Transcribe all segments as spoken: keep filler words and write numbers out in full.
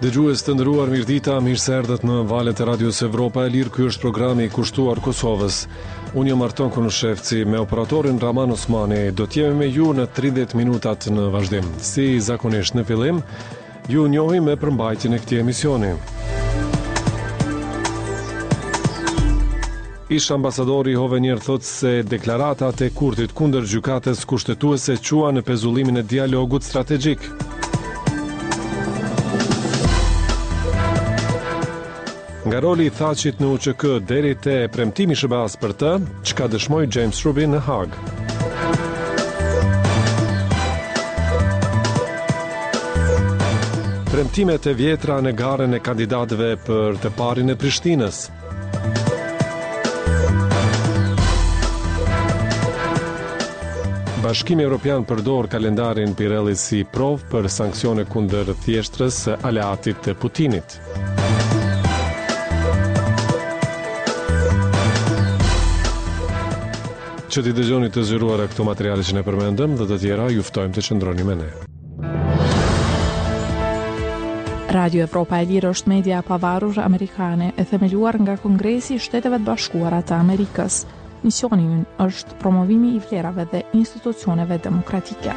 Dëgjues të nderuar, mirëdita, mirë se erdhët në valët e Radios Evropa e Lirë. Ky është programi i kushtuar Kosovës. Unë jam Arton Konushevci, me operatorin Raman Osmani. Do të jemi me ju në tridhjetë minutat në vazhdim. Si zakonisht në fillim, ju njohim me përmbajtjen e këtij emisioni. Ish ambasadori Hovenier thot se deklaratat e Kurtit kundër gjykatës kushtetuese qua në pezullimin e dialogut strategjik. Nga roli i Thaqit në U Q K deri te premtimi i S B A-s për të, çka dëshmoi James Rubin në Hag. Premtimet e vjetra në garën e kandidatëve për të parin e Prishtinës. Bashkimi Evropian përdor kalendarin Pirelli si provë për sanksione kundër thjeshtrës së aleatit të Putinit. Që t'i dëgjoni të zgjeruara këto materiale që ne përmendëm dhe të tjera, ju ftojmë të qëndroni me ne. Radio Evropa e Lirë është media e pavarur amerikane e themeluar nga Kongresi i Shteteve të Bashkuara të Amerikës. Misioni ynë është promovimi i vlerave dhe institucioneve demokratike.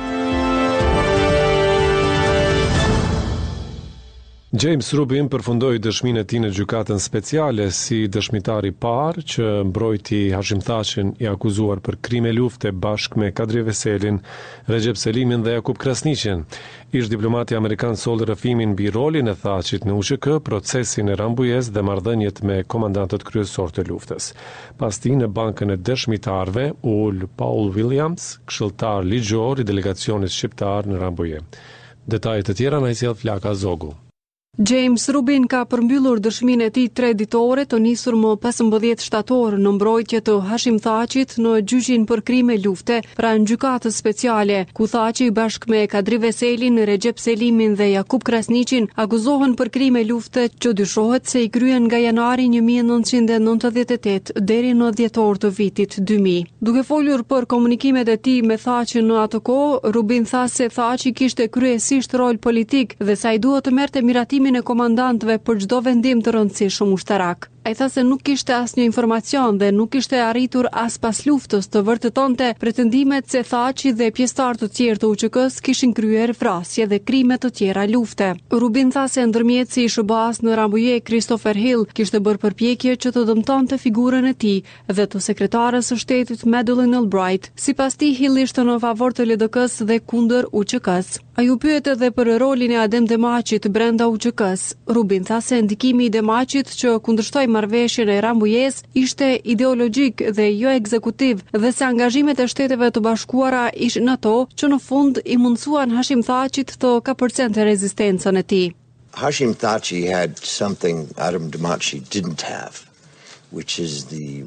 James Rubin përfundoi dëshminë e tij në gjykatën speciale si dëshmitar i parë që mbrojti Hashim Thaqin, i akuzuar për krime lufte bashkë me Kadri Veselin, Recep Selimin dhe Jakub Krasniqin. Ish diplomati amerikan solli rrëfimin mbi rolin e Thaqit në U Q K, procesin e Rambujës dhe marrëdhëniet me komandantët kryesor të luftës. Pas tij në bankën e dëshmitarëve ul Paul Williams, këshilltar ligjor i delegacionit shqiptar në Rambujë. Detajet të tjera na i sjell Flaka Zogu. James Rubin ka përmbyllur dëshminë e tij tre ditore të nisur më pesëmbëdhjetë shtator në mbrojtje të Hashim Thaqit në gjyqin për krime lufte pranë gjykatës speciale, ku Thaqi bashkë me Kadri Veselin, Recep Selimin dhe Jakub Krasniqin akuzohen për krime lufte që dyshohet se i kryen nga janari një mijë e nëntëqind e nëntëdhjetë e tetë deri në dhjetor të vitit dy mijë. Duke folur për komunikimet e tij me Thaqin në atë kohë, Rubin tha se Thaqi kishte kryesisht rol politik dhe sa i duhet të merrte miratimin e komandantëve për çdo vendim të rëndësishëm ushtarak. Ai tha se nuk kishte asnjë informacion dhe nuk kishte arritur as pas luftës të vërtetonte pretendimet se Thaqi dhe pjesëtarë të tjerë të U Q K-s kishin kryer vrasje dhe krime të tjera lufte. Rubin tha se ndërmjetësi i S B A-s në Rambujë, Christopher Hill, kishte bërë përpjekje që të dëmtonte figurën e tij dhe të sekretarës së shtetit Madeleine Albright. Sipas tij, Hill ishte në favor të L D K-s dhe kundër U Q K-s. Ai u pyet edhe për rolin e Adem Demaçit brenda U Q K-s. Rubin tha se ndikimi i Demaçit që kundërshtoi marrëveshjen e Rambujës ishte ideologjik dhe jo ekzekutiv dhe se angazhimet e Shteteve të Bashkuara ishin ato që në fund i mundsuan Hashim Thaqit të kapërcente rezistencën e tij. Hashim Thaçi had something Adem Demaçi didn't have, which is the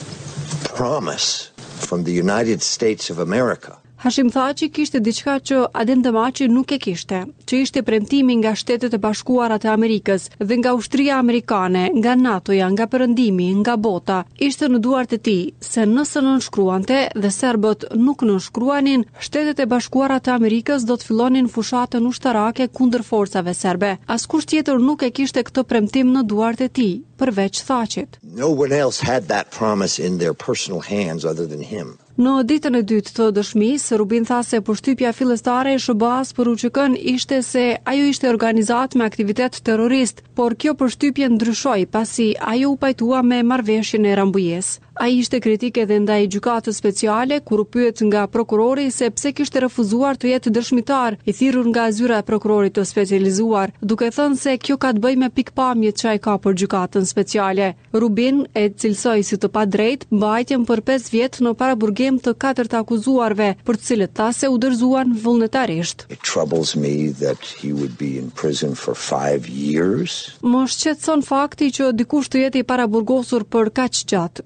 promise from the United States of America. Hashim Thaqi kishte diçka që Adem Demaçi nuk e kishte, që ishte premtimi nga Shtetet e Bashkuara të Amerikës dhe nga ushtria amerikane, nga NATO-ja, nga Perëndimi, nga bota. Ishte në duart e tij se nëse nënshkruante dhe serbët nuk nënshkruanin, Shtetet e Bashkuara të Amerikës do të fillonin fushatën ushtarake kundër forcave serbe. Askush tjetër nuk e kishte këtë premtim në duart e tij, përveç Thaqit. No one else had that promise in their personal hands other than him. Në ditën e dytë të dëshmisë, Rubin tha se përshtypja fillestare e S B A-s për U Q K-n ishte se ajo ishte organizat me aktivitet terrorist, por kjo përshtypje ndryshoi pasi ajo u pajtua me marrëveshjen e Rambujës. Ai ishte kritik edhe ndaj gjykatës speciale, kur u pyet nga prokurori se pse kishte refuzuar të jetë dëshmitar, i thirrur nga zyra e prokurorit të specializuar, duke thënë se kjo ka të bëjë me pikpamjet që ai ka për gjykatën speciale. Rubin e cilsoi si të padrejtë mbajtjen për pesë vjet në paraburgim të katërt akuzuarve, për të cilët tha se u dorëzuan vullnetarisht. It troubles me that he would be in prison for five years. Më shqetëson fakti që dikush të jetë i paraburgosur për kaq gjatë. Këta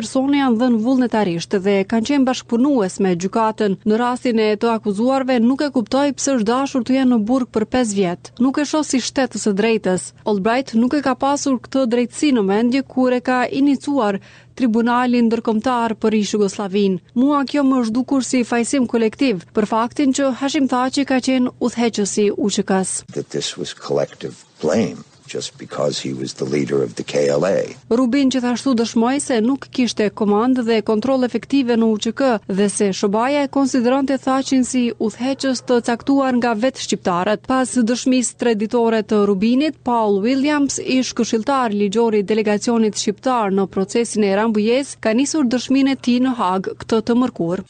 persone janë dhënë vullnetarisht dhe kanë qenë bashkëpunues me gjykatën. Në rastin e të akuzuarve nuk e kuptoi pse është dashur të jenë në burg për pesë vjet. Nuk e shoh si shtetës së drejtës. Albright nuk e ka pasur këtë drejtësi në mendje kur e ka iniciuar Tribunalin Ndërkombëtar për Ish-Jugosllavin. Mua kjo më është dukur si fajsim kolektiv për faktin që Hashim Thaçi ka qenë udhëheqësi U Q K-s. That this was collective blame just because he was the leader of the K L A. Rubin gjithashtu dëshmoi se nuk kishte komandë dhe kontroll efektive në U Q K dhe se S B A-ja e konsideronte Thaçin si udhëheqës të caktuar nga vetë shqiptarët. Pas dëshmisë tre ditore të Rubinit, Paul Williams, ish këshilltar ligjor i delegacionit shqiptar në procesin e Rambujës, ka nisur dëshminë e tij në Hag këtë të mërkur.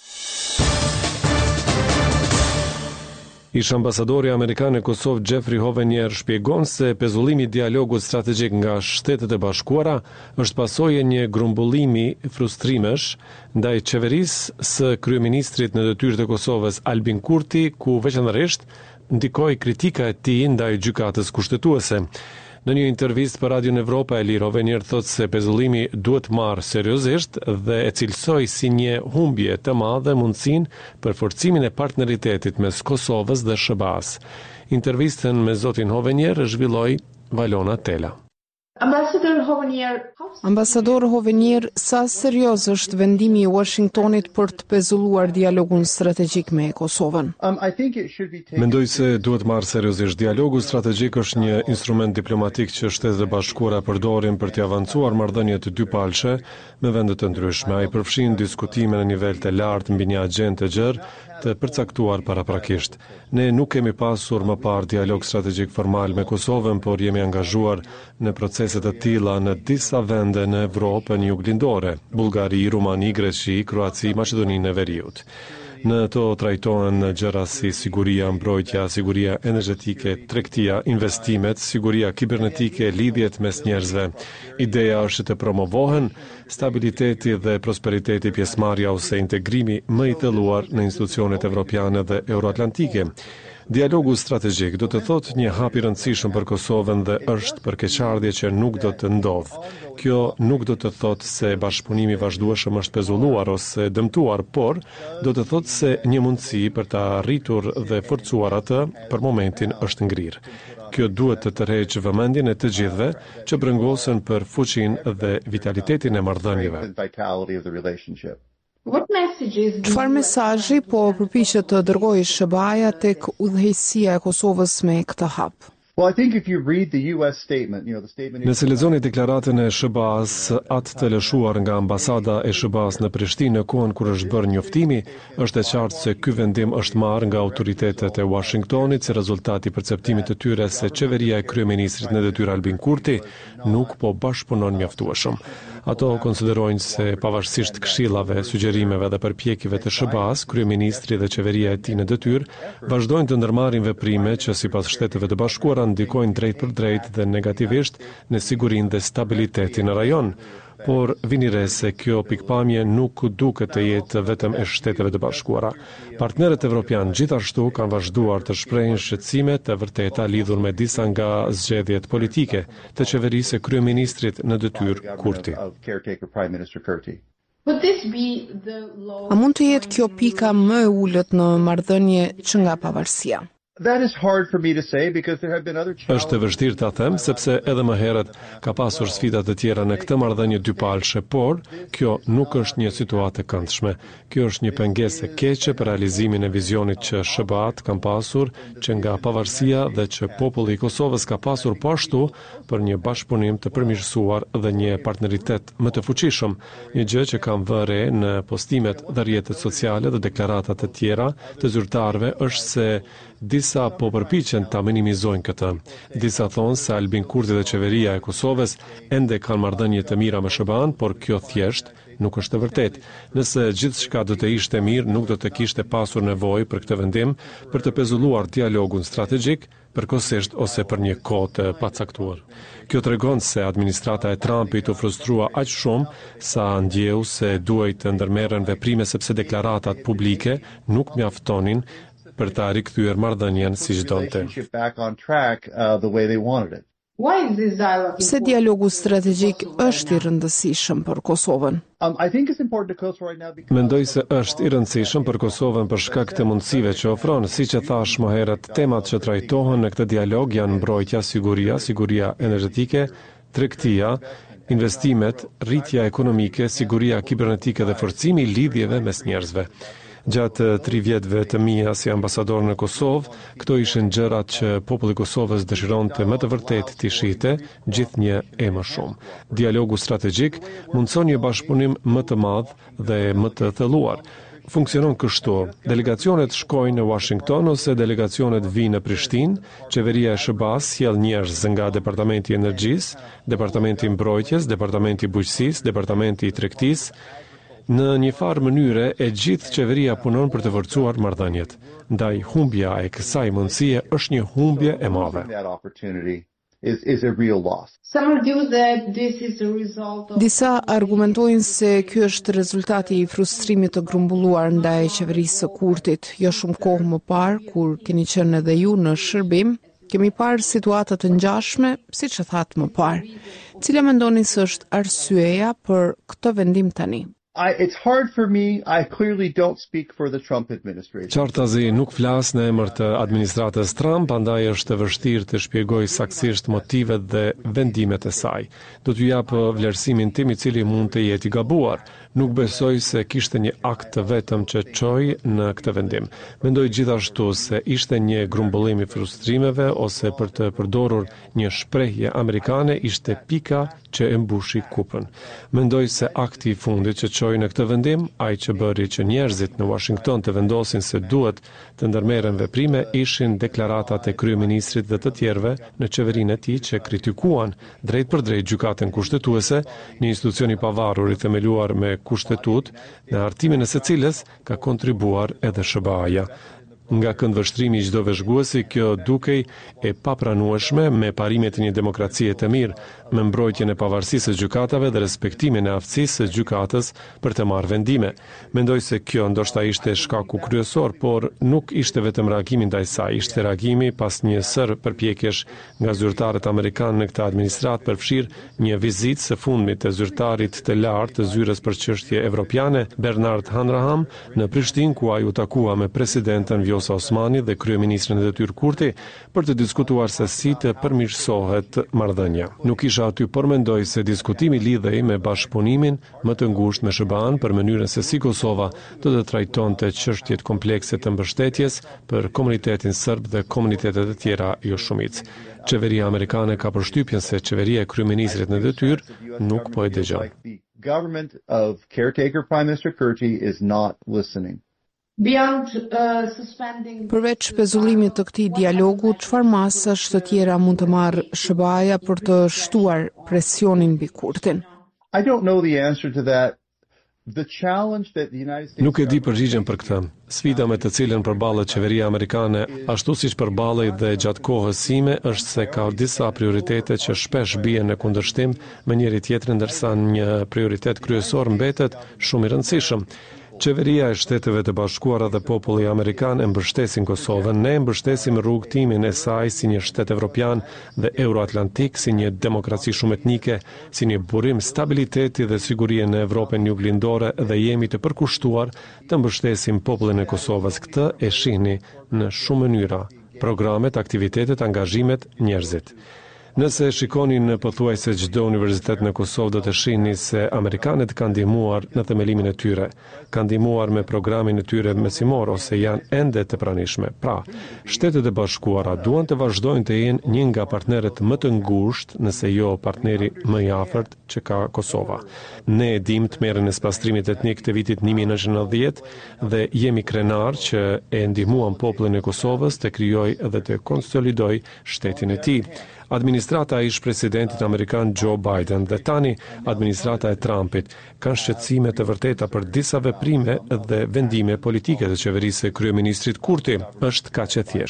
Ish ambasadori amerikan e Kosovë Jeffrey Hovenier shpjegon se pezullimi i dialogut strategjik nga Shtetet e Bashkuara është pasojë e një grumbullimi frustrimesh ndaj qeverisë së kryeministrit në detyrë të Kosovës Albin Kurti, ku veçanërisht ndikoi kritika e tij ndaj gjykatës kushtetuese. Në një intervistë për Radio Evropa, Elir Hovenier thotë se pezullimi duhet marrë seriozisht dhe e cilësoi si një humbje të madhe mundësinë për forcimin e partneritetit mes Kosovës dhe S B A-s. Intervistën me zotin Hovenier zhvilloi Valona Tela. Ambasador Hovenier, Ambasador Hovenier, sa serioz është vendimi i Washingtonit për të pezulluar dialogun strategjik me Kosovën? Um, I think it should be taken... Mendoj se duhet marrë seriozisht. Dialogu strategjik është një instrument diplomatik që Shtetet e Bashkuara përdorin për të avancuar marrëdhënie të dypalëshe me vende të ndryshme. Ai përfshin diskutime në nivel të lartë mbi një agjendë të gjerë të përcaktuar paraprakisht. Ne nuk kemi pasur më parë dialog strategjik formal me Kosovën, por jemi angazhuar në procese të tilla në disa vende në Evropën juglindore: Bullgari, Rumani, Greqi, Kroaci, Maqedoninë e Veriut. Në to trajtohen gjëra si siguria, mbrojtja, siguria energjetike, tregtia, investimet, siguria kibernetike, lidhjet mes njerëzve. Ideja është të promovohen stabiliteti dhe prosperiteti, pjesëmarrja ose integrimi më i thelluar në institucionet evropiane dhe euroatlantike. Dialogu strategjik do të thotë një hap i rëndësishëm për Kosovën dhe është përkeqardhje që nuk do të ndodhë. Kjo nuk do të thotë se bashkëpunimi vazhdueshëm është pezulluar ose dëmtuar, por do të thotë se një mundësi për ta arritur dhe forcuar atë për momentin është ngrirë. Kjo duhet të tërheqë vëmendjen e të gjithëve që brëngosen për fuqinë dhe vitalitetin e marrëdhënieve. Çfarë mesazhi po përpiqet të dërgojë S B A-ja tek udhëheqësia e Kosovës me këtë hap? Nëse lexoni deklaratën e S B A-s, atë të lëshuar nga ambasada e S B A-s në Prishtinë në kohën kur është bërë njoftimi, është e qartë se ky vendim është marrë nga autoritetet e Washingtonit si rezultat i perceptimit të tyre se qeveria e kryeministrit në detyrë Albin Kurti nuk po bashkëpunon mjaftueshëm. Ato konsiderojnë se pavarësisht këshillave, sugjerimeve dhe përpjekjeve të S B A-s, kryeministri dhe qeveria e tij në detyrë vazhdojnë të ndërmarrin veprime që sipas Shteteve të Bashkuara ndikojnë drejt për drejt dhe negativisht në sigurinë dhe stabilitetin në rajon. Por vini re se kjo pikpamje nuk duket të jetë vetëm e Shteteve të Bashkuara. Partnerët evropian gjithashtu kanë vazhduar të shprehin shqetësime të vërteta lidhur me disa nga zgjedhjet politike të qeverisë së kryeministrit në detyrë Kurti. A mund të jetë kjo pika më e ulët në marrëdhënie që nga pavarësia? That is hard for me to say because there have been other challenges. Është e vështirë ta them sepse edhe më herët ka pasur sfida të tjera në këtë marrëdhënie dypalëshe, por kjo nuk është një situatë e këndshme. Kjo është një pengesë e keqe për realizimin e vizionit që S B A-t kanë pasur, që nga pavarësia dhe që populli i Kosovës ka pasur po ashtu për një bashkëpunim të përmirësuar dhe një partneritet më të fuqishëm, një gjë që kanë vënë re në postimet dhe rrjetet sociale dhe deklaratat e tjera të zyrtarëve është se disa po përpiqen ta minimizojnë këtë. Disa thonë se Albin Kurti dhe qeveria e Kosovës ende kanë marrëdhënie të mira me S B A-n, por kjo thjesht nuk është e vërtetë. Nëse gjithçka do të ishte mirë, nuk do të kishte pasur nevojë për këtë vendim për të pezulluar dialogun strategjik, përkohësisht ose për një kohë të pacaktuar. Kjo tregon se administrata e Trumpit u frustrua aq shumë sa ndjeu se duhej të ndërmerren veprime sepse deklaratat publike nuk mjaftonin për ta rikthyer marrëdhënien siç donte. Pse dialogu strategjik është i rëndësishëm për Kosovën? Um, I think it's important to Kosovo right now because Mendoj se është i rëndësishëm për Kosovën për shkak të mundësive që ofron, siç e thash më herët, temat që trajtohen në këtë dialog janë mbrojtja, siguria, siguria energjetike, tregtia, investimet, rritja ekonomike, siguria kibernetike dhe forcimi i lidhjeve mes njerëzve. Gjatë tri vjetëve të mia si ambasador në Kosovë, këto ishin gjërat që populli i Kosovës dëshironte më të vërtet të shihte, gjithnjë e më shumë. Dialogu strategjik mundson një bashkëpunim më të madh dhe më të thelluar. Funksionon kështu: delegacionet shkojnë në Washington ose delegacionet vinë në Prishtinë, qeveria e S B A-s sjell njerëz nga Departamenti i Energjisë, Departamenti i Mbrojtjes, Departamenti i Bujqësisë, Departamenti i Tregtisë. Në një farë mënyre e gjithë qeveria punon për të forcuar marrëdhëniet. Ndaj humbja e kësaj mundësie është një humbje e madhe. that opportunity is is a real loss. Some argue that this is a result of Disa argumentojnë se ky është rezultati i frustrimit të grumbulluar ndaj qeverisë së Kurtit. Jo shumë kohë më parë, kur keni qenë edhe ju në shërbim, kemi parë situata të ngjashme, siç e thatë më parë. Cila mendoni se është arsyeja për këtë vendim tani? I, it's hard for me. I clearly don't speak for the Trump administration. Qartazi nuk flas në emër të administratës Trump, andaj është e vështirë të shpjegoj saktësisht motivet dhe vendimet e saj. Do t'ju jap vlerësimin tim, i cili mund të jetë i gabuar. Nuk besoj se kishte një akt të vetëm që çoi në këtë vendim. Mendoj gjithashtu se ishte një grumbullim i frustrimeve ose, për të përdorur një shprehje amerikane, ishte pika që e mbushi kupën. Mendoj se akti i fundit që çoi në këtë vendim, ai që bëri që njerëzit në Washington të vendosin se duhet të ndërmerren veprime, ishin deklaratat e kryeministrit dhe të tjerëve në qeverinë e tij që kritikuan drejt për drejt gjykatën kushtetuese, një institucion i pavarur i themeluar me kushtetut, në hartimin e së cilës ka kontribuar edhe S B A-ja. Nga këndvështrimi i çdo vëzhguesi, kjo dukej e papranueshme me parimet e një demokracie të mirë, me mbrojtjen e pavarësisë së gjykatave dhe respektimin e aftësisë së gjykatës për të marrë vendime. Mendoj se kjo ndoshta ishte shkaku kryesor, por nuk ishte vetëm reagimi ndaj saj, ishte reagimi pas një sër përpjekjesh nga zyrtarët amerikanë në këtë administratë, përfshirë një vizitë së fundmit të zyrtarit të lartë të zyrës për çështje evropiane Bernard Hanraham në Prishtinë, ku ai u takua me presidenten Vjosa Osmani dhe kryeministrin e detyrë Kurti për të diskutuar se si të përmirësohet marrëdhënia. Nuk isha aty, por mendoj se diskutimi lidhej me bashkëpunimin më të ngushtë me S B A-n për mënyrën se si Kosova do të trajtonte çështjet komplekse të mbështetjes për komunitetin serb dhe komunitetet e tjera jo shumicë. Qeveria amerikane ka përshtypjen se qeveria e kryeministrit në detyrë nuk po e dëgjon. The government of caretaker Prime Minister Kurti is not listening. beyond uh, suspending Përveç pezullimit të këtij dialogu, çfarë masash të tjera mund të marrë S B A-ja për të shtuar presionin mbi Kurtin? I don't know the answer to that. The challenge that the United States Nuk e di përgjigjen për këtë. Sfida me të cilën përballet qeveria amerikane, ashtu siç përballej dhe gjatë kohës sime, është se ka disa prioritete që shpesh bien në kundërshtim me njëri tjetrin, ndërsa një prioritet kryesor mbetet shumë i rëndësishëm. Qeveria e Shteteve të Bashkuara dhe populli amerikan e mbështesin Kosovën, ne mbështesim rrugtimin e saj si një shtet evropian dhe euroatlantik, si një demokraci shumë etnike, si një burim stabiliteti dhe sigurie në Evropën juglindore, dhe jemi të përkushtuar të mbështesim popullin e Kosovës. Këtë e shihni në shumë mënyra: programet, aktivitetet, angazhimet, njerëzit. Nëse shikoni në pothuajse çdo universitet në Kosovë, do të shihni se amerikanët kanë ndihmuar në themelimin e tyre, kanë ndihmuar me programin e tyre mesimor ose janë ende të pranishme. Pra, Shtetet e Bashkuara duan të vazhdojnë të jenë një nga partnerët më të ngushtë, nëse jo partneri më i afërt që ka Kosova. Ne e dim tmerrën e spastrimit etnik të vitit një mijë e nëntëqind e nëntëdhjetë dhe jemi krenar që e ndihmuam popullin e Kosovës të krijojë dhe të konsolidojë shtetin e tij. Administrata e ish-presidentit amerikan Joe Biden dhe tani administrata e Trumpit kanë shqetësime të vërteta për disa veprime dhe vendime politike të qeverisë së kryeministrit Kurti. Është kaq e thjeshtë.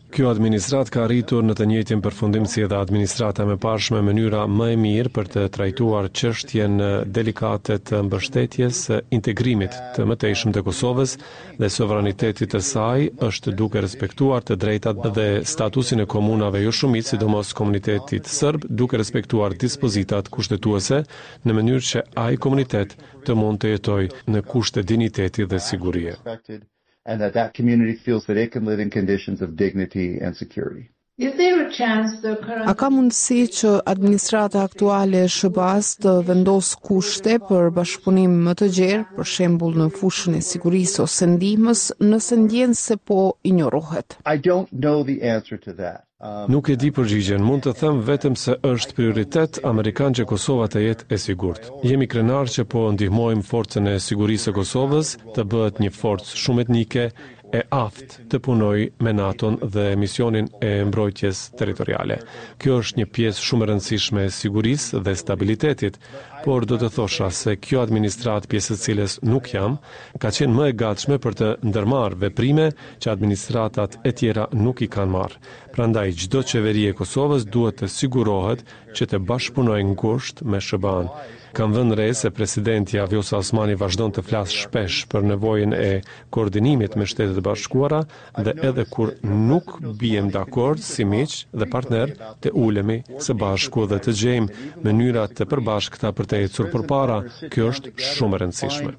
Kjo administrat ka arritur në të njëjtin përfundim si edhe administrata më parshme mënyra më e mirë për të trajtuar çështjen delikate të mbështetjes së integrimit të mëtejshëm të Kosovës dhe sovranitetit të saj është duke respektuar të drejtat dhe statusin e komunave jo shumit, sidomos komunitetit serb, duke respektuar dispozitat kushtetuese në mënyrë që ai komunitet të mund të jetojë në kushte dinjiteti dhe sigurie. And that that community feels that it can live in conditions of dignity and security. Is there a chance the current... A ka mundësi që administrata aktuale e S B A-s të vendos kushte për bashkëpunim më të gjerë, për shembull në fushën e sigurisë ose ndihmës, nëse ndjen se po injorohet? I don't know the answer to that. Um, Nuk e di përgjigjen, mund të them vetëm se është prioritet amerikan që Kosova të jetë e sigurt. Jemi krenar që po ndihmojmë forcën e sigurisë së Kosovës të bëhet një forcë shumë etnike e aftë të punoj me NATO-n dhe misionin e mbrojtjes territoriale. Kjo është një pjesë shumë e rëndësishme e sigurisë dhe stabilitetit, por do të thosha se kjo administrat, pjesë e cilës nuk jam, ka qenë më e gatshme për të ndërmarrë veprime që administratat e tjera nuk i kanë marrë. Prandaj çdo qeveri e Kosovës duhet të sigurohet që të bashkëpunojë ngushtë me S B A-n. Kam vënë re se presidenti Vjosa Osmani vazhdon të flasë shpesh për nevojën e koordinimit me Shtetet e Bashkuara dhe edhe kur nuk bijem dakord si miq dhe partner, të ulemi së bashku dhe të gjejmë mënyra të përbashkëta për të ecur përpara. Kjo është shumë e rëndësishme.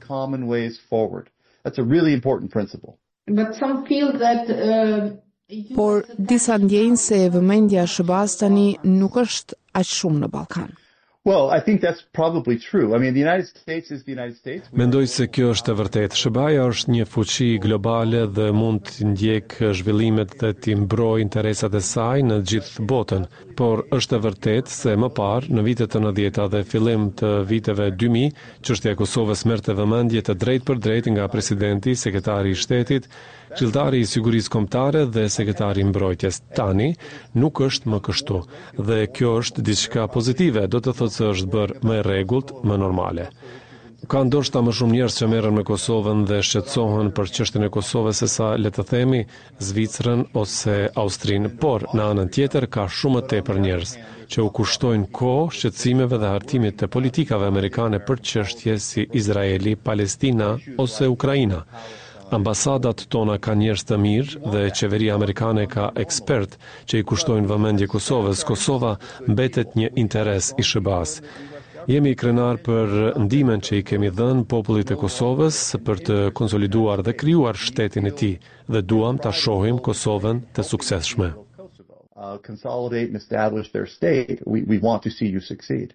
That's a really important principle. But some feel that uh... Por disa ndjejnë se vëmendja e S B A-s tani nuk është aq shumë në Ballkan. Well, I think that's probably true. I mean, the United States is the United States. Mendoj se kjo është e vërtetë. S B A-ja është një fuqi globale dhe mund të ndjekë zhvillimet dhe të mbrojë interesat e saj në gjithë botën. Por është e vërtetë se më parë, në vitet e nëntëdhjetë dhe fillim të viteve dy mijë, çështja e Kosovës merrte vëmendje të drejtë për drejtë nga presidenti, sekretari i shtetit, Këshilltari i Sigurisë Kombëtare dhe sekretari i Mbrojtjes. Tani nuk është më kështu dhe kjo është diçka pozitive, do të thotë se është bërë më e rregullt, më normale. Ka ndoshta më shumë njerëz që merren me Kosovën dhe shqetësohen për çështjen e Kosovës se sa, le të themi, Zvicrën ose Austrinë, por në anën tjetër ka shumë më tepër njerëz që u kushtojnë kohë shqetësimeve dhe hartimit të politikave amerikane për çështje si Izraeli, Palestina ose Ukraina. Ambasadat tona ka njerëz të mirë dhe qeveria amerikane ka ekspert që i kushtojnë vëmendje Kosovës. Kosova mbetet një interes i S B A-s. Jemi krenar për ndihmën që i kemi dhënë popullit të Kosovës për të konsoliduar dhe krijuar shtetin e tij dhe duam ta shohim Kosovën të suksesshme. Uh, consolidate and establish their state. We we want to see you succeed.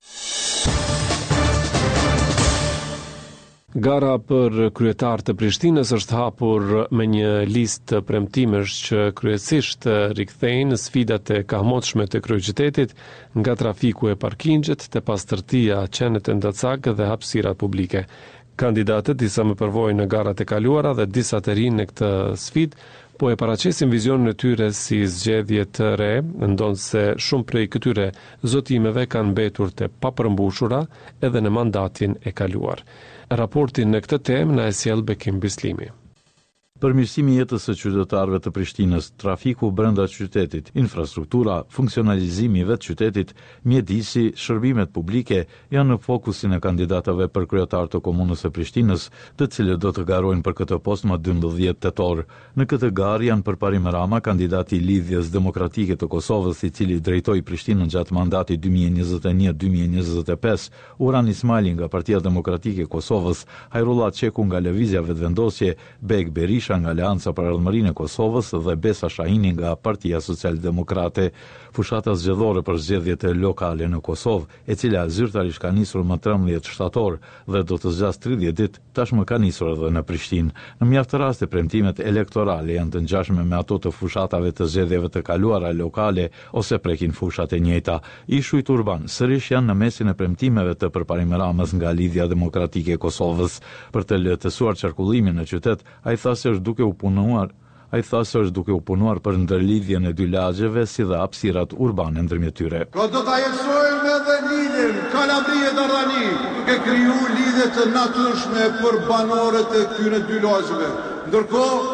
Gara për kryetar të Prishtinës është hapur me një listë premtimesh që kryesisht rikthejnë sfidat e kahmotshme të kryeqytetit, nga trafiku e parkingjet, te pastërtia, qenet e ndacak dhe hapësirat publike. Kandidatët, disa më përvojnë në garat e kaluara dhe disa të rinë në këtë sfidë, po e paraqesin vizionin e tyre si zgjedhje të re, ndonë se shumë prej këtyre zotimeve kanë mbetur të papërmbushura edhe në mandatin e kaluar. Raportin në këtë temë na e sjell Bekim Bislimi. Përmirësimi i jetës së qytetarëve të Prishtinës, trafiku brenda qytetit, infrastruktura, funksionalizimi i vetë qytetit, mjedisi, shërbimet publike janë në fokusin e kandidatëve për kryetar të komunës së Prishtinës, të cilët do të garojnë për këtë post më dymbëdhjetë tetor. Në këtë garë janë përparim Rama, kandidati i Lidhjes Demokratike të Kosovës, i cili drejtoi Prishtinën gjatë mandatit dy mijë e njëzet e një dy mijë e njëzet e pesë, Uran Ismaili nga Partia Demokratike e Kosovës, Hajrullah Çeku nga Lëvizja Vetëvendosje, Beg Berisha nga Aleanca për Ardhmërinë e Kosovës dhe Besa Shahini nga Partia Socialdemokrate. Fushata zgjedhore për zgjedhjet lokale në Kosovë, e cila zyrtarisht ka nisur më trembëdhjetë shtator dhe do të zgjasë tridhjetë ditë, tashmë ka nisur edhe në Prishtinë. Në mjaft raste premtimet elektorale janë të ngjashme me ato të fushatave të zgjedhjeve të kaluara lokale ose prekin fushat e njëjta. Ishujt urban sërish janë në mesin e premtimeve të përparim Ramës nga Lidhja Demokratike e Kosovës. Për të lehtësuar qarkullimin në qytet, ai tha se është duke u punuar Ai tha se është duke u punuar për ndërlidhjen e dy lagjeve si dhe hapësirat urbane ndërmjet tyre. Pra do ta jetësojmë edhe lidhjen Kalabrie-Dardani, duke krijuar lidhje të natyrshme për banorët e këtyre dy lagjeve. Ndërkohë,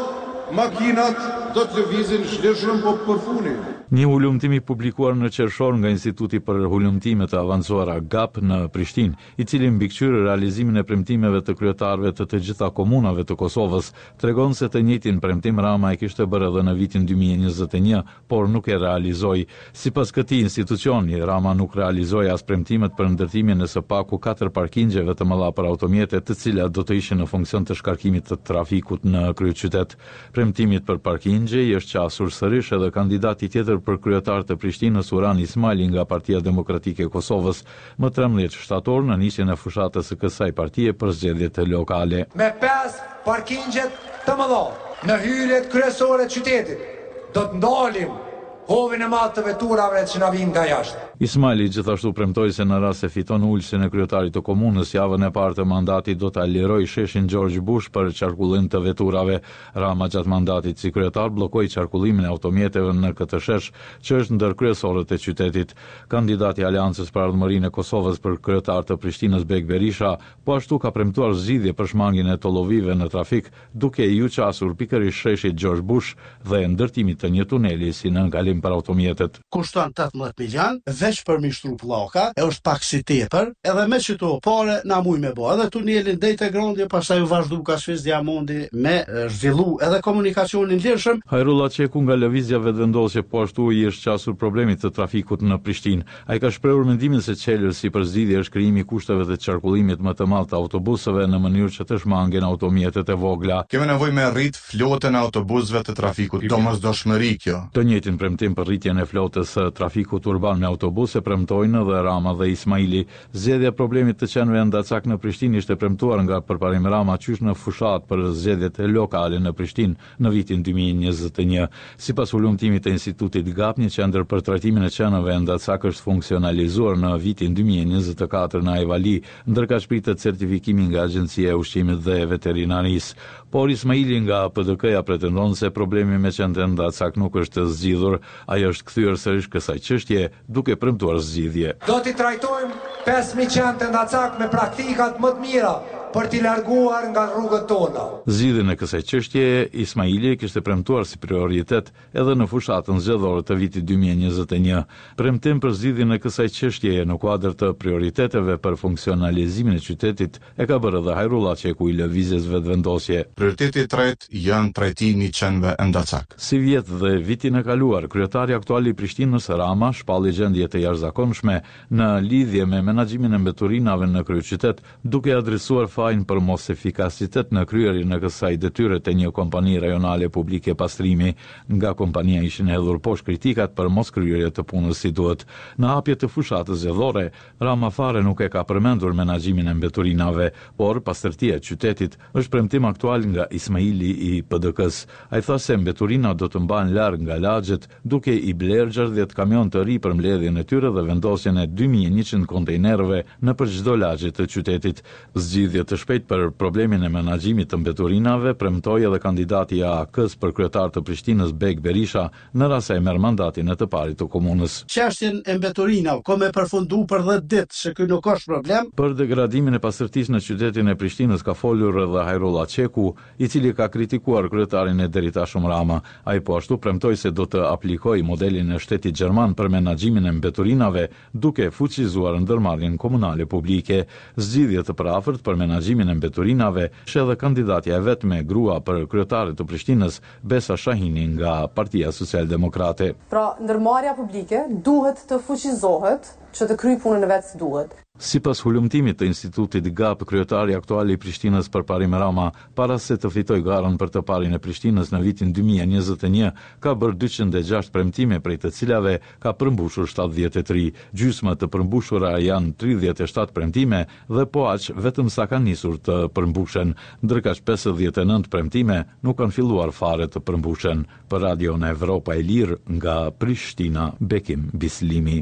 makinat do të lëvizin shleshëm po përfuni. Një hulumtim i publikuar në qershor nga Instituti për Hulumtime të Avancuara G A P në Prishtinë, i cili mbikëqyrë realizimin e premtimeve të kryetarëve të të gjitha komunave të Kosovës, tregon se të njëjtin premtim Rama e kishte bërë edhe në vitin dy mijë e njëzet e një, por nuk e realizoi. Sipas këtij institucioni, Rama nuk realizoi as premtimet për ndërtimin e së paku katër parkingjeve të mëdha për automjete, të cilat do të ishin në funksion të shkarkimit të trafikut në kryeqytet. Premtimit për parkingje i është qasur sërish edhe kandidati tjetër për kryetar të Prishtinës Uran Ismaili nga Partia Demokratike e Kosovës më trembëdhjetë shtator në nisjen e fushatës së kësaj partie për zgjedhjet lokale. Me pesë parkingjet të mëdha në hyrjet kryesore të qytetit do të ndalim hovin e madh të veturave që na vijnë nga jashtë. Ismaili gjithashtu premtoi se në rast se fiton ulësin e kryetarit të komunës, javën e parë të mandatit do ta lirojë sheshin George Bush për qarkullim të veturave. Rama gjatë mandatit si kryetar bllokoi qarkullimin e automjeteve në këtë shesh, që është ndër kryesorët e qytetit. Kandidati i Aleancës për Ardhmërinë e Kosovës për kryetar të Prishtinës Bek Berisha po ashtu ka premtuar zgjidhje për shmangjen e tollovive në trafik, duke i u qasur pikërisht sheshit George Bush dhe ndërtimit të një tuneli si në nënkalim për automjetet. Kushton tetëmbëdhjetë milion, veç për mishtru pllaka, e është pak si tepër, edhe me çito pare na muj me bë. Edhe tunelin deri te Grondje, pastaj u vazhdu Kasfiz Diamondi me zhvillu edhe komunikacionin lirshëm. Hajrullah Çeku nga lëvizja vetëvendosje po ashtu i është qasur problemit të trafikut në Prishtinë. Ai ka shprehur mendimin se çelësi për zgjidhje është krijimi i kushteve të qarkullimit më të madh të autobuseve në mënyrë që të shmangen automjetet e vogla. Kemi nevojë me rrit flotën e autobusëve të trafikut. Domosdoshmëri kjo. Të njëjtin premtim për rritjen e flotës së trafikut urban me autobuse premtojnë edhe Rama dhe Ismaili. Zgjedhja e problemit të qenëve ndacak në Prishtinë ishte premtuar nga përparim Rama qysh në fushat për zgjedhjet lokale në Prishtinë në vitin dy mijë e njëzet e një. Sipas hulumtimit të Institutit G A P, një qendër për trajtimin e qenëve ndacak është funksionalizuar në vitin dy mijë e njëzet e katër në Ajvali, ndërka shpritet certifikimi nga Agjencia e Ushqimit dhe Veterinarisë. Por Ismaili nga P D K-ja pretendon se problemi me qendrën ndacak nuk është zgjidhur. Ai është kthyer sërish kësaj çështje duke premtuar zgjidhje. Do t'i trajtojmë pesë mijë qenë ndacak me praktikat më të mira për t'i larguar nga rrugët tona. Zgjidhjen e kësaj çështje Ismaili kishte premtuar si prioritet edhe në fushatën zgjedhore të vitit dy mijë e njëzet e një. Premtim për zgjidhjen e kësaj çështjeje në kuadër të prioriteteve për funksionalizimin e qytetit e ka bërë edhe Hajrullah Çeku i lëvizjes vetëvendosje. Prioriteti i tretë janë trajtimi i qenëve ndacak. Si vjet dhe vitin e kaluar, kryetari aktual i Prishtinës Rama shpalli gjendje të jashtëzakonshme në lidhje me menaxhimin e mbeturinave në kryeqytet, duke adresuar fajin për mos efikasitet në kryerjen e kësaj detyre të një kompani rajonale publike pastrimi. Nga kompania ishin hedhur poshtë kritikat për mos kryerje të punës si duhet. Në hapje të fushatës zgjedhore, Rama fare nuk e ka përmendur menaxhimin e mbeturinave, por pastërtia e qytetit është premtim aktual nga Ismaili i P D K-s. Ai tha se mbeturina do të mbahen larg nga lagjet, duke i blerë gjashtëdhjetë kamion të ri për mbledhjen e tyre dhe vendosjen e dy mijë e njëqind kontejnerëve nëpër çdo lagje të qytetit. Zgjidhje të shpejt për problemin e menaxhimit të mbeturinave premtoi edhe kandidati i A A K-s për kryetar të Prishtinës Bek Berisha në rast se ai merr mandatin e të parit të komunës. Çështjen e mbeturinave ko me përfundu për dhjetë ditë, se ky nuk është problem. Për degradimin e pastërtisë në qytetin e Prishtinës ka folur edhe Hajrullah Çeku, i cili ka kritikuar kryetarin e deritashëm Rama. Ai po ashtu premtoi se do të aplikojë modelin e shtetit gjerman për menaxhimin e mbeturinave, duke fuqizuar ndërmarrjen komunale publike. Zgjidhje të parafort për menaxhimin e mbeturinave është edhe kandidatja e vetme grua për kryetare të Prishtinës, Besa Shahini nga Partia Socialdemokrate. Pra, ndërmarrja publike duhet të fuqizohet që të kryej punën e vet si duhet. Sipas hulumtimit të Institutit G A P, kryetari aktual i Prishtinës përparim Rama, para se të fitojë garën për të parin e Prishtinës në vitin dy mijë e njëzet e një, ka bërë dyqind e gjashtë premtime, prej të cilave ka përmbushur shtatëdhjetë e tre. Gjysma të përmbushura janë tridhjetë e shtatë premtime dhe po aq vetëm sa kanë nisur të përmbushen, ndërkaq pesëdhjetë e nëntë premtime nuk kanë filluar fare të përmbushen. Për Radio në Evropa e Lirë nga Prishtina, Bekim Bislimi.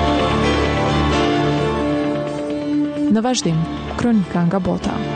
Në vazhdim, kronika nga bota.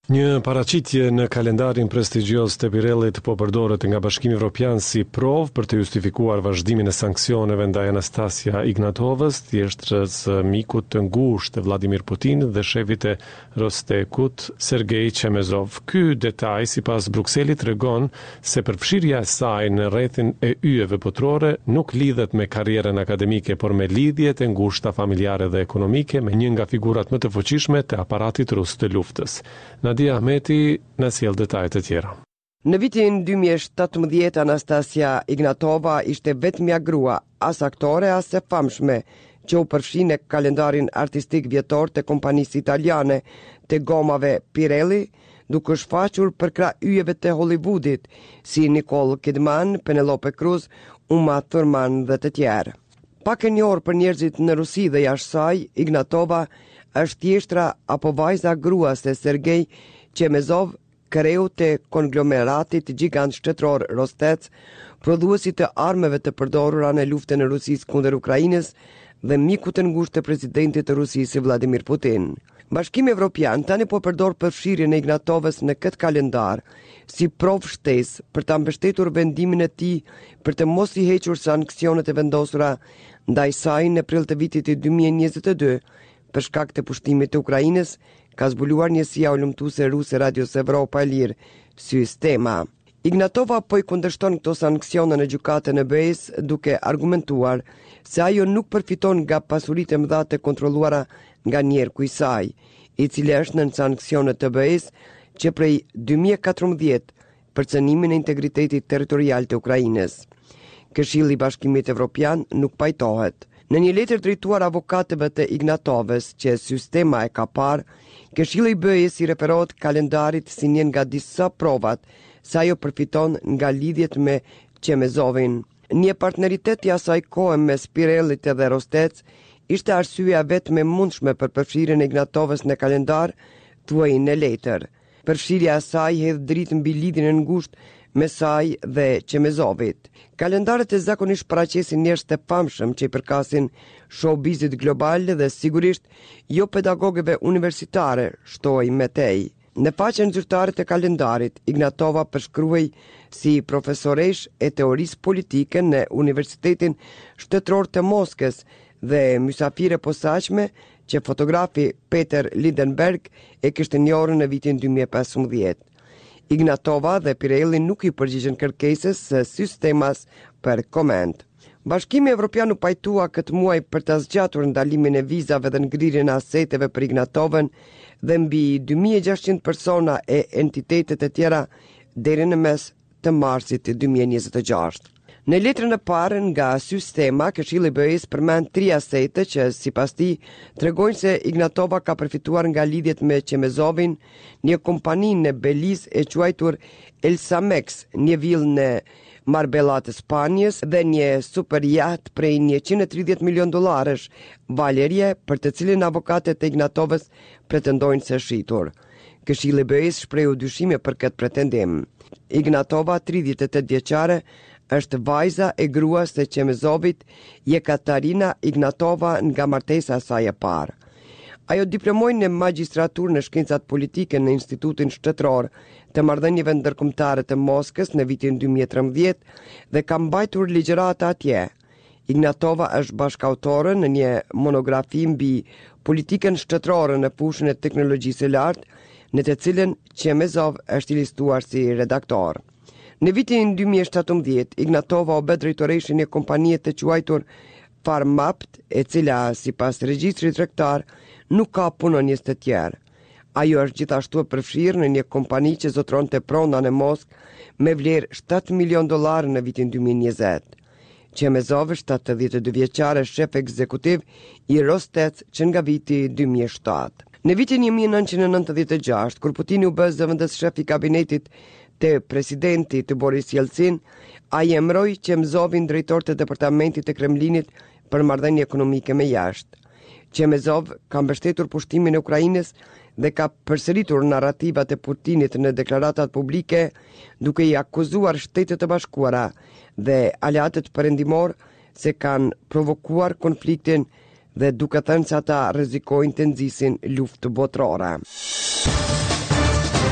Një paraqitje në kalendarin prestigjioz të Pirellit po përdoret nga Bashkimi Evropian si provë për të justifikuar vazhdimin e sanksioneve ndaj Anastasia Ignatovës, thjeshtrës mikut të ngushtë të Vladimir Putin dhe shefit e Rostekut Sergej Chemezov. Ky detaj sipas Brukselit tregon se përfshirja e saj në rrethin e yjeve botrore nuk lidhet me karrierën akademike, por me lidhjet e ngushta familjare dhe ekonomike me një nga figurat më të fuqishme të aparatit rus të luftës. Nadia Ahmeti në sjell detajet e tjera. Në vitin dy mijë e shtatëmbëdhjetë Anastasia Ignatova ishte vetmja grua, as aktore as e famshme, që u përfshi në kalendarin artistik vjetor të kompanisë italiane të gomave Pirelli, duke shfaqur për krah yjeve të Hollywoodit, si Nicole Kidman, Penelope Cruz, Uma Thurman dhe të tjerë. Pak e njohur për njerëzit në Rusi dhe jashtë saj, Ignatova është thjeshtra apo vajza gruas e Sergej Chemezov, kreu të konglomeratit gjigant shtetror Rostec, prodhuesi të armeve të përdorura në luftën e Rusisë kundër Ukrainës dhe miku të ngushtë të presidentit të Rusisë Vladimir Putin. Bashkimi Evropian tani po përdor përfshirjen e Ignatovës në këtë kalendar si provë shtesë për ta mbështetur vendimin e tij për të mos i hequr sanksionet e vendosura ndaj saj në prill të vitit dy mijë e njëzet e dy për shkak të pushtimit të Ukrainës, ka zbuluar njësia ulëmtuese ruse Radios Evropa e Lirë, Systema. Ignatova po i kundërshton këto sanksione në gjykatën e B E-s duke argumentuar se ajo nuk përfiton nga pasuritë e mëdha të kontrolluara nga njerëku i saj, i cili është në sanksionet të B E-s që prej dy mijë e katërmbëdhjetë për cënimin e integritetit territorial të Ukrainës. Këshilli i Bashkimit Evropian nuk pajtohet. Në një letër drejtuar avokatëve të Ignatovës që Systema e ka parë, Këshilli i B E-s i referohet kalendarit si një nga disa provat se ajo përfiton nga lidhjet me Chemezovin. Një partneritet i asaj kohe mes Pirellit dhe Rostec ishte arsyeja vetëm e mundshme për përfshirjen e Ignatovës në kalendar, thuaj në letër. Përfshirja e saj hedh dritë mbi lidhjen e ngushtë me saj dhe Chemezovit. Kalendarët e zakonisht paraqesin njerëz të famshëm që i përkasin showbizit global dhe sigurisht jo pedagogëve universitare, shtoi Metej. Në faqen zyrtare të kalendarit, Ignatova përshkruaj si profesoresh e teorisë politike në Universitetin Shtetëror të Moskës dhe mysafire posaçme që fotografi Peter Lindenberg e kishte njohur në vitin dy mijë e pesëmbëdhjetë. Ignatova dhe Pirelli nuk i përgjigjen kërkesës së Systemas për koment. Bashkimi Evropian u pajtua këtë muaj për të zgjatur ndalimin e vizave dhe ngrirjen e aseteve për Ignatovën dhe mbi dy mijë e gjashtëqind persona e entitetet e tjera deri në mes të marsit dy mijë e njëzet e gjashtë. Në letrën e parë nga Systema, Këshilli i B E-s përmend tri asete që sipas tij tregojnë se Ignatova ka përfituar nga lidhjet me Chemezovin, një kompani në Belize e quajtur Elsamex, një villë në Marbella të Spanjës dhe një superjat prej njëqind e tridhjetë milion dollarësh, Valerie, për të cilin avokatet e Ignatovës pretendojnë se shitur. Këshilli i B E-s shprehu dyshime për këtë pretendim. Ignatova, tridhjetë e tetë vjeçare, është vajza e gruas të Chemezovit, Jekaterina Ignatova, nga martesa e saj e parë. Ajo diplomoi në magjistraturë në shkencat politike në Institutin Shtetëror të Marrëdhënieve Ndërkombëtare të Moskës në vitin dy mijë e trembëdhjetë dhe ka mbajtur ligjërata atje. Ignatova është bashkautore në një monografi mbi politikën shtetërore në fushën e teknologjisë së lartë, në të cilën Chemezov është i listuar si redaktor. Në vitin dy mijë e shtatëmbëdhjetë, Ignatova u bë drejtoreshe një kompanie të quajtur Farmapt, e cila sipas regjistrit tregtar nuk ka punonjës të tjerë. Ajo është gjithashtu e përfshirë në një kompani që zotronte prona në Moskë me vlerë shtatë milion dollarë në vitin dy mijë e njëzet. Chemezov, shtatëdhjetë e dy vjeçare, shef ekzekutiv i Rostec që nga viti dy mijë e shtatë. Në vitin një mijë e nëntëqind e nëntëdhjetë e gjashtë, kur Putini u bë zëvendës shef i kabinetit të presidentit të Boris Jelcin, ai emëroi Chemezovin drejtor të departamentit të Kremlinit për marrëdhënie ekonomike me jashtë. Chemezov ka mbështetur pushtimin e Ukrainës dhe ka përsëritur narrativat e Putinit në deklaratat publike, duke i akuzuar Shtetet e Bashkuara dhe aleatët perëndimor se kanë provokuar konfliktin dhe duke thënë se ata rrezikojnë të nxisin luftë botërore.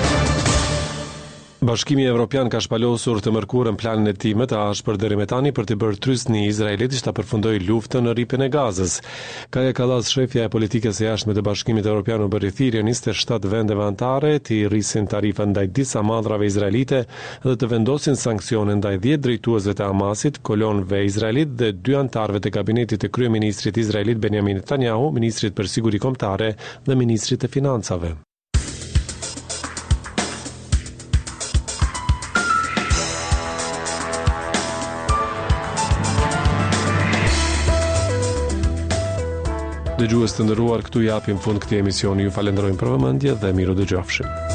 Bashkimi Evropian ka shpalosur të mërkurën planin e tij më të ashpër deri më tani për të bërë trysni Izraelit ta përfundojë luftën në rripën e Gazës. Kaja Kallas, shefja e politikës së jashtme të Bashkimit Evropian, u bëri thirrje njëzet e shtatë vendeve anëtare të rrisin tarifa ndaj disa madrave izraelite dhe të vendosin sanksione ndaj dhjetë drejtuesve të Hamasit, kolonëve izraelit dhe dy anëtarëve të kabinetit të kryeministrit izraelit Benjamin Netanyahu, ministrit për siguri kombëtare dhe ministrit të financave. Dëgjues të nderuar, këtu japim fund këtij emisioni. Ju falenderojmë për vëmendje dhe miru dëgjofshim.